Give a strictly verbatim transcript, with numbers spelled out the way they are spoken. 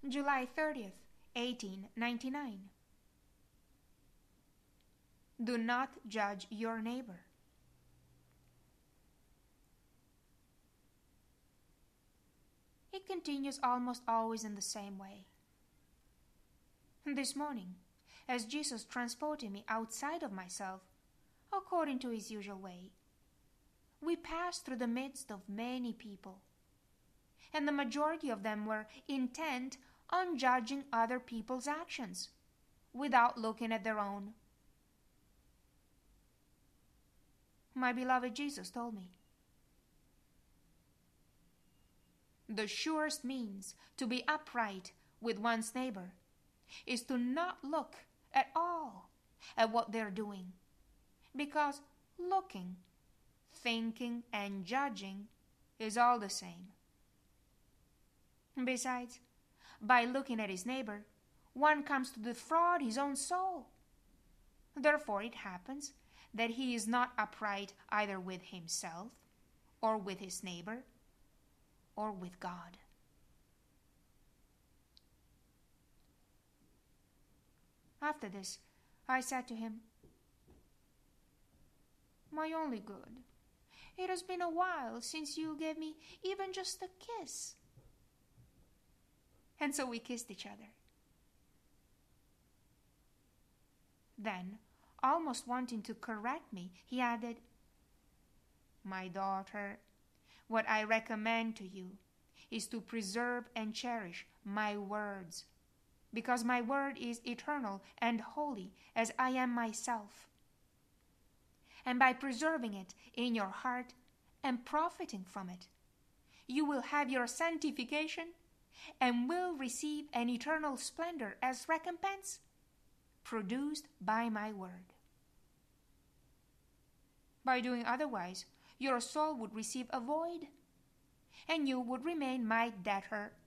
July thirtieth, eighteen ninety-nine. Do not judge your neighbor. It continues almost always in the same way. This morning, as Jesus transported me outside of myself, according to his usual way, we passed through the midst of many people, and the majority of them were intent on judging other people's actions without looking at their own. My beloved Jesus told me, the surest means to be upright with one's neighbor is to not look at all at what they're doing, because looking, thinking, and judging is all the same. Besides, by looking at his neighbor, one comes to defraud his own soul. Therefore it happens that he is not upright either with himself, or with his neighbor, or with God. After this, I said to him, my only good, it has been a while since you gave me even just a kiss. And so we kissed each other. Then, almost wanting to correct me, he added, my daughter, what I recommend to you is to preserve and cherish my words, because my word is eternal and holy as I am myself. And by preserving it in your heart and profiting from it, you will have your sanctification and will receive an eternal splendor as recompense, produced by my word. By doing otherwise, your soul would receive a void, and you would remain my debtor